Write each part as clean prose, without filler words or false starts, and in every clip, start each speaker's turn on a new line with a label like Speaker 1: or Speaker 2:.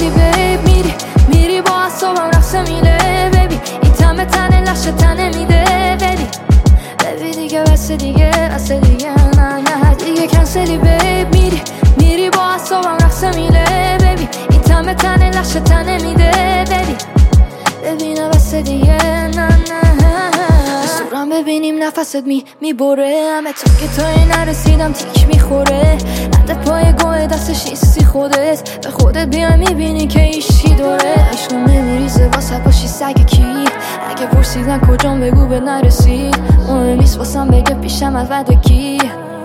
Speaker 1: کنسلی بیب میری با اصابم رقص میله بیبی این تمه تنه لخش تنه میده بیبی دیگه بس دیگه نه دیگه کنسلی بیب میری با اصابم رقص میله بیبی این تمه تنه لخش تنه میده ببینه بس دیگه نه صورم ببینیم نفست میبره همه تا که تایی نرسیدم تیک میخوره رد پای گوه دستش نیستی خودت به خودت بیای میبینی که ایشی داره عشقم نمیریزه واسه باشی سگ کی اگه پرسیدن کجام بگو به نرسید مهم نیست واسم بگه پیشم از ودکی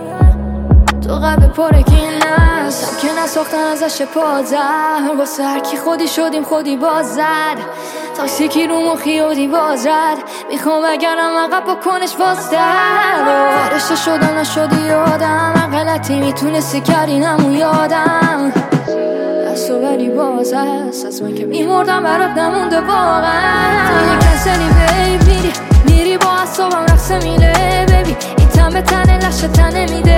Speaker 1: تو قبل پره کی نستم که نساختن ازش پازر واسه هر کی خودی شدیم خودی بازد تاکسیکی رو مخی و دیوازد میخوام اگرم عقب بکنش واسدر فرشته شدم نشدی یادم من غلطی میتونستی کردی نمون یادم دستو ولی باز هست از من که میمردم برات نمونده واقعا دیگه کنسلی بیب میری با اصابم رقص میله بیبی این تمه تنه لخش تنه میده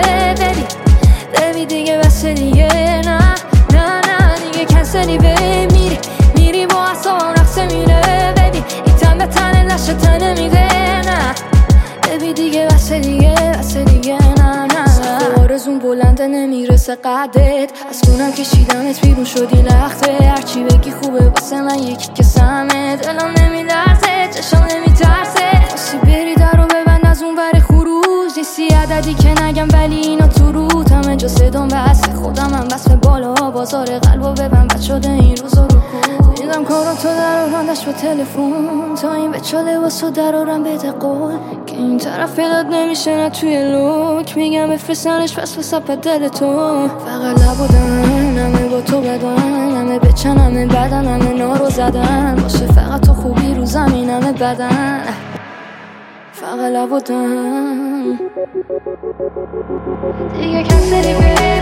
Speaker 1: بیبی دیگه بس دیگه نه دیگه کنسلی بیب میری با اصابم رقص میله بیبی این تمه تنه لخش تنه میده بیبی دیگه بس دیگه نه آرزون بلنده نمیرسه قدت از خونم کشیدمت بیرون شدی لخته هرچی بگی خوبه واسه من یکی که سمه دلم نمیلرزه چشم نمیترسه خواستی بری در رو ببند از اون ور خروج نیستی عددی که نگم ولی اینا تو روت همه جا صدام بسته خودم هم بس به بالا بازار قلبو ببند بد شده این روزا رو کن دیدم کارم تو درارندش با تلفن تا این بچه لباسو درارم بده قول که این طرف پیدات نمیشه نه توی لوک میگم بفرستنش پس وسط دل تو فقط لبودن همه با تو بدن همه بچن همه بدن همه نارو زدن باشه فقط تو خوبی رو زمین همه بدن فقط لبودن دیگه کنسلی